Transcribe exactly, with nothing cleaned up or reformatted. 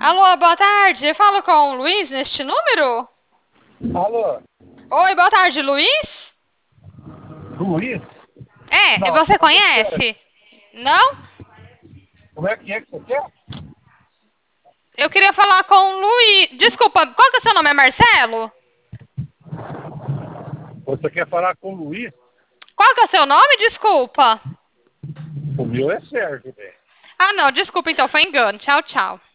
Alô, boa tarde. Eu falo com o Luiz neste número? Alô, Oi, boa tarde, Luiz? Luiz? É, Não, você onde é que é? conhece? Não? Como é que é que você quer? Eu queria falar com o Luiz. Desculpa, qual que é o seu nome? É Marcelo? Você quer falar com o Luiz? Qual que é o seu nome? Desculpa. O meu é Sérgio, velho. Ah, não, desculpa então, foi engano. Tchau, tchau.